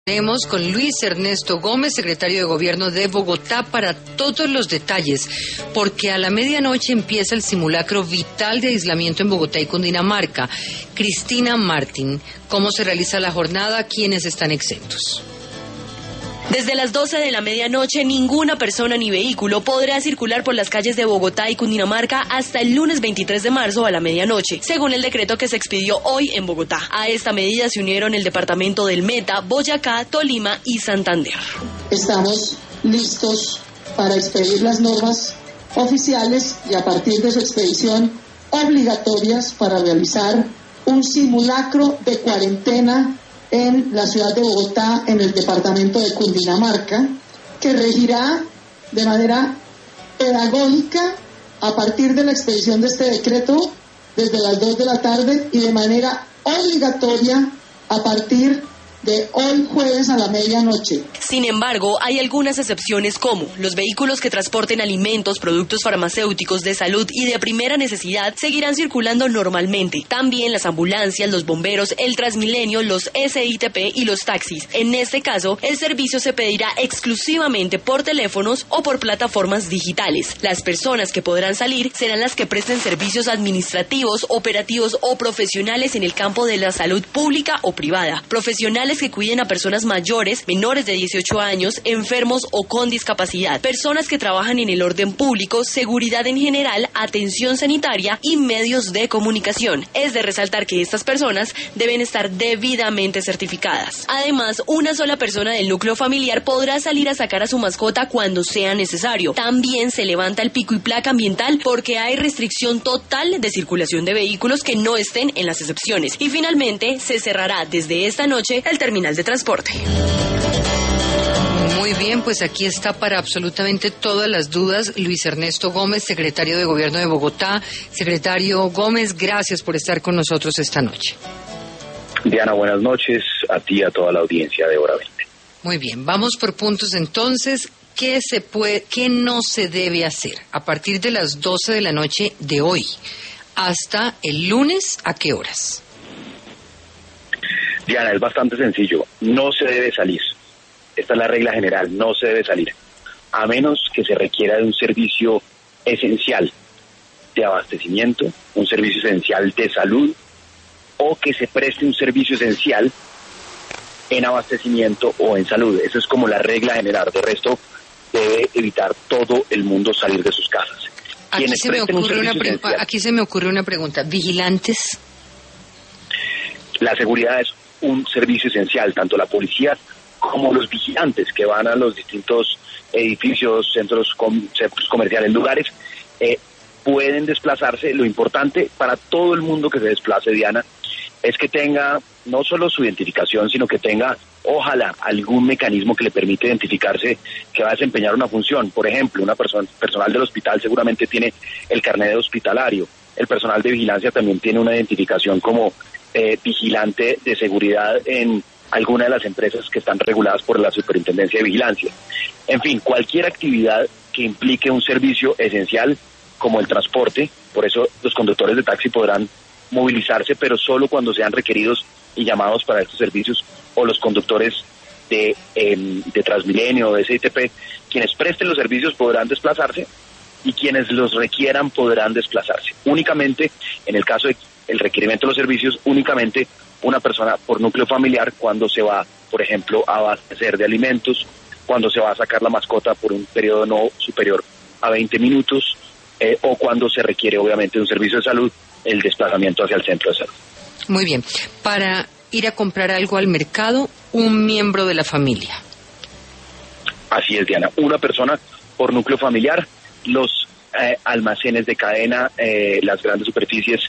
Tenemos con Luis Ernesto Gómez, secretario de Gobierno de Bogotá, para todos los detalles, porque a la medianoche empieza el simulacro vital de aislamiento en Bogotá y Cundinamarca. Cristina Martín, ¿cómo se realiza la jornada? ¿Quiénes están exentos? Desde las 12 de la medianoche, ninguna persona ni vehículo podrá circular por las calles de Bogotá y Cundinamarca hasta el lunes 23 de marzo a la medianoche, según el decreto que se expidió hoy en Bogotá. A esta medida se unieron el departamento del Meta, Boyacá, Tolima y Santander. Estamos listos para expedir las normas oficiales y a partir de su expedición obligatorias para realizar un simulacro de cuarentena en la ciudad de Bogotá, en el departamento de Cundinamarca, que regirá de manera pedagógica a partir de la expedición de este decreto desde las 2 de la tarde y de manera obligatoria a partir de hoy jueves a la medianoche. Sin embargo, hay algunas excepciones como los vehículos que transporten alimentos, productos farmacéuticos, de salud y de primera necesidad seguirán circulando normalmente. También las ambulancias, los bomberos, el Transmilenio, los SITP y los taxis. En este caso, el servicio se pedirá exclusivamente por teléfonos o por plataformas digitales. Las personas que podrán salir serán las que presten servicios administrativos, operativos o profesionales en el campo de la salud pública o privada. Profesionales que cuiden a personas mayores, menores de 18 años, enfermos o con discapacidad, personas que trabajan en el orden público, seguridad en general, atención sanitaria y medios de comunicación. Es de resaltar que estas personas deben estar debidamente certificadas. Además, una sola persona del núcleo familiar podrá salir a sacar a su mascota cuando sea necesario. También se levanta el pico y placa ambiental porque hay restricción total de circulación de vehículos que no estén en las excepciones. Y finalmente, se cerrará desde esta noche el terminal de transporte. Muy bien, pues aquí está para absolutamente todas las dudas Luis Ernesto Gómez, secretario de Gobierno de Bogotá. Secretario Gómez, gracias por estar con nosotros esta noche. Diana, buenas noches a ti y a toda la audiencia de Hora 20. Muy bien, vamos por puntos entonces. ¿Qué no se debe hacer a partir de las 12 de la noche de hoy hasta el lunes? ¿A qué horas? Diana, es bastante sencillo. No se debe salir. Esta es la regla general. No se debe salir. A menos que se requiera de un servicio esencial de abastecimiento, un servicio esencial de salud, o que se preste un servicio esencial en abastecimiento o en salud. Esa es como la regla general. De resto, debe evitar todo el mundo salir de sus casas. Aquí se me ocurre una pregunta. ¿Vigilantes? La seguridad es un servicio esencial, tanto la policía como los vigilantes que van a los distintos edificios, centros comerciales, lugares, pueden desplazarse. Lo importante para todo el mundo que se desplace, Diana, es que tenga no solo su identificación, sino que tenga, ojalá, algún mecanismo que le permita identificarse que va a desempeñar una función. Por ejemplo, personal del hospital seguramente tiene el carnet hospitalario. El personal de vigilancia también tiene una identificación como vigilante de seguridad en alguna de las empresas que están reguladas por la Superintendencia de Vigilancia. En fin, cualquier actividad que implique un servicio esencial como el transporte. Por eso los conductores de taxi podrán movilizarse, pero solo cuando sean requeridos y llamados para estos servicios, o los conductores de Transmilenio o de SITP, quienes presten los servicios podrán desplazarse y quienes los requieran podrán desplazarse. Únicamente, en el caso del requerimiento de los servicios, únicamente una persona por núcleo familiar cuando se va, por ejemplo, a abastecer de alimentos, cuando se va a sacar la mascota por un periodo no superior a 20 minutos, o cuando se requiere, obviamente, un servicio de salud, el desplazamiento hacia el centro de salud. Muy bien. Para ir a comprar algo al mercado, un miembro de la familia. Así es, Diana. Una persona por núcleo familiar. Los almacenes de cadena, las grandes superficies,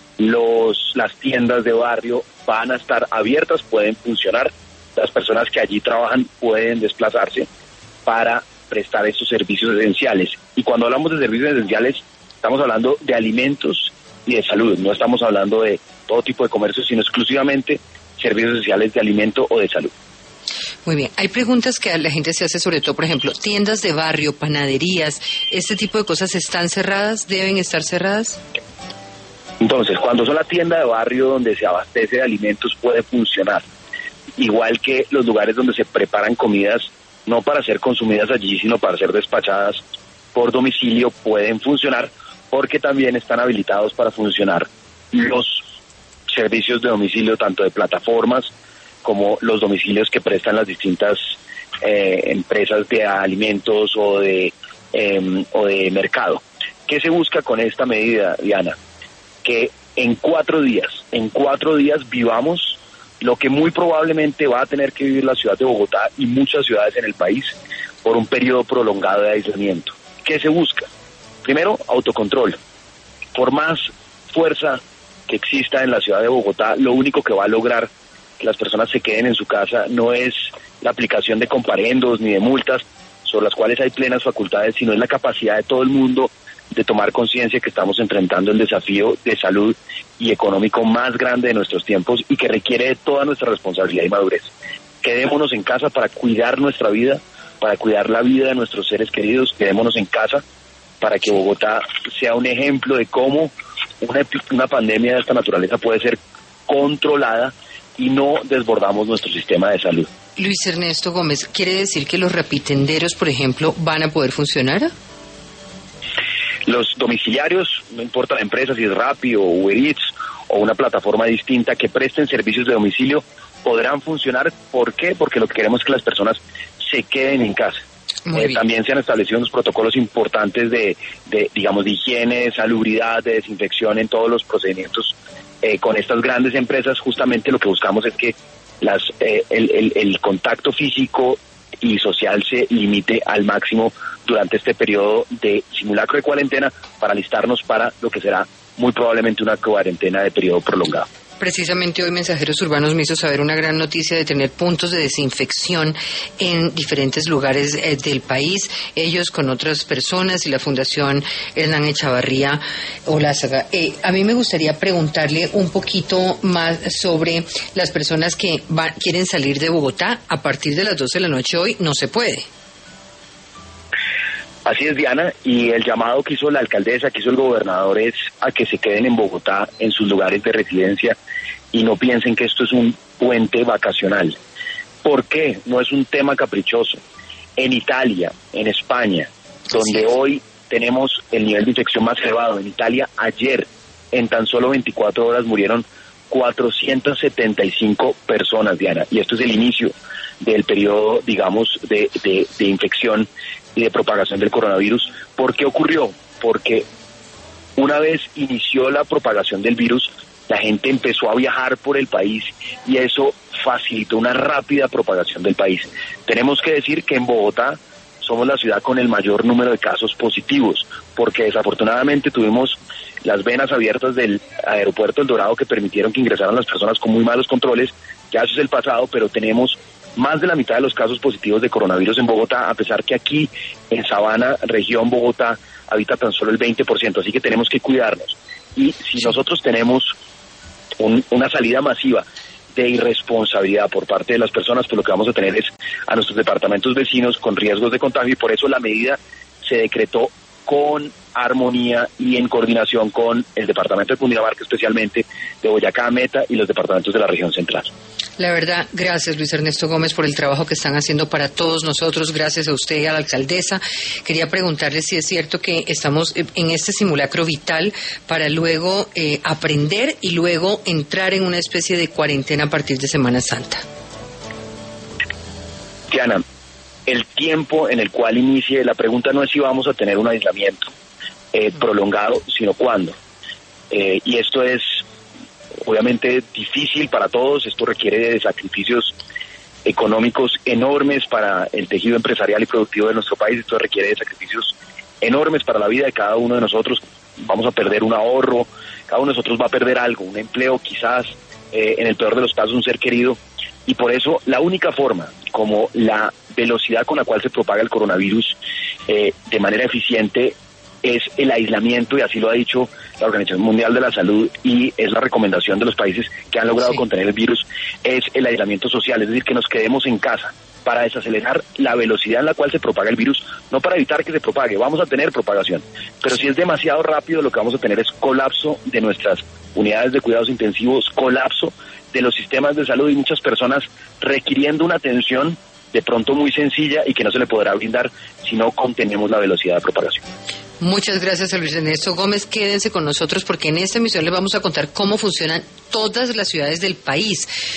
las tiendas de barrio van a estar abiertas, pueden funcionar. Las personas que allí trabajan pueden desplazarse para prestar esos servicios esenciales. Y cuando hablamos de servicios esenciales, estamos hablando de alimentos y de salud. No estamos hablando de todo tipo de comercio, sino exclusivamente servicios esenciales de alimento o de salud. Muy bien. Hay preguntas que la gente se hace, sobre todo, por ejemplo, tiendas de barrio, panaderías, ¿este tipo de cosas están cerradas? ¿Deben estar cerradas? Entonces, cuando son la tienda de barrio donde se abastece de alimentos, puede funcionar. igual que los lugares donde se preparan comidas, no para ser consumidas allí, sino para ser despachadas por domicilio, pueden funcionar, porque también están habilitados para funcionar los servicios de domicilio, tanto de plataformas como los domicilios que prestan las distintas empresas de alimentos o de mercado. ¿Qué se busca con esta medida, Diana? Que en 4 días vivamos lo que muy probablemente va a tener que vivir la ciudad de Bogotá y muchas ciudades en el país por un periodo prolongado de aislamiento. ¿Qué se busca? Primero, autocontrol. Por más fuerza que exista en la ciudad de Bogotá, lo único que va a lograr que las personas se queden en su casa no es la aplicación de comparendos ni de multas, sobre las cuales hay plenas facultades, sino es la capacidad de todo el mundo de tomar conciencia que estamos enfrentando el desafío de salud y económico más grande de nuestros tiempos y que requiere de toda nuestra responsabilidad y madurez. Quedémonos en casa para cuidar nuestra vida, para cuidar la vida de nuestros seres queridos. Quedémonos en casa para que Bogotá sea un ejemplo de cómo una pandemia de esta naturaleza puede ser controlada y no desbordamos nuestro sistema de salud. Luis Ernesto Gómez, ¿quiere decir que los rapitenderos, por ejemplo, van a poder funcionar? Los domiciliarios, no importa la empresa, si es Rappi o Uber Eats o una plataforma distinta que presten servicios de domicilio, podrán funcionar. ¿Por qué? Porque lo que queremos es que las personas se queden en casa. También se han establecido unos protocolos importantes de higiene, de salubridad, de desinfección en todos los procedimientos. Con estas grandes empresas, justamente lo que buscamos es que el contacto físico y social se limite al máximo durante este periodo de simulacro de cuarentena, para alistarnos para lo que será muy probablemente una cuarentena de periodo prolongado. Precisamente hoy Mensajeros Urbanos me hizo saber una gran noticia de tener puntos de desinfección en diferentes lugares del país, ellos con otras personas y la Fundación Hernán Echavarría Olázaga. A mí me gustaría preguntarle un poquito más sobre las personas que quieren salir de Bogotá. A partir de las 12 de la noche hoy no se puede. Así es, Diana, y el llamado que hizo la alcaldesa, que hizo el gobernador, es a que se queden en Bogotá, en sus lugares de residencia, y no piensen que esto es un puente vacacional. ¿Por qué? No es un tema caprichoso. En Italia, en España, donde hoy tenemos el nivel de infección más elevado, en Italia ayer, en tan solo 24 horas, murieron 475 personas, Diana, y esto es el inicio del periodo, digamos, de infección y de propagación del coronavirus. ¿Por qué ocurrió? Porque una vez inició la propagación del virus, la gente empezó a viajar por el país y eso facilitó una rápida propagación del país. Tenemos que decir que en Bogotá somos la ciudad con el mayor número de casos positivos, porque desafortunadamente tuvimos las venas abiertas del aeropuerto El Dorado que permitieron que ingresaran las personas con muy malos controles. Ya eso es el pasado, pero tenemos más de la mitad de los casos positivos de coronavirus en Bogotá, a pesar que aquí en Sabana, región Bogotá, habita tan solo el 20%, así que tenemos que cuidarnos. Y si nosotros tenemos una salida masiva de irresponsabilidad por parte de las personas, pues lo que vamos a tener es a nuestros departamentos vecinos con riesgos de contagio, y por eso la medida se decretó con armonía y en coordinación con el departamento de Cundinamarca, especialmente de Boyacá, Meta y los departamentos de la región central. La verdad, gracias Luis Ernesto Gómez por el trabajo que están haciendo para todos nosotros, gracias a usted y a la alcaldesa. Quería preguntarle si es cierto que estamos en este simulacro vital para luego aprender y luego entrar en una especie de cuarentena a partir de Semana Santa. Diana, el tiempo en el cual inicie, la pregunta no es si vamos a tener un aislamiento prolongado, sino cuándo. Y esto es obviamente difícil para todos, esto requiere de sacrificios económicos enormes para el tejido empresarial y productivo de nuestro país, esto requiere de sacrificios enormes para la vida de cada uno de nosotros. Vamos a perder un ahorro, cada uno de nosotros va a perder algo, un empleo quizás, en el peor de los casos un ser querido, y por eso la única forma, como la velocidad con la cual se propaga el coronavirus de manera eficiente, es el aislamiento, y así lo ha dicho la Organización Mundial de la Salud y es la recomendación de los países que han logrado contener el virus, es el aislamiento social, es decir, que nos quedemos en casa. para desacelerar la velocidad en la cual se propaga el virus, no para evitar que se propague, vamos a tener propagación, pero si es demasiado rápido, lo que vamos a tener es colapso de nuestras unidades de cuidados intensivos, colapso de los sistemas de salud y muchas personas requiriendo una atención de pronto muy sencilla y que no se le podrá brindar si no contenemos la velocidad de propagación. Muchas gracias a Luis Ernesto Gómez. Quédense con nosotros porque en esta emisión les vamos a contar cómo funcionan todas las ciudades del país.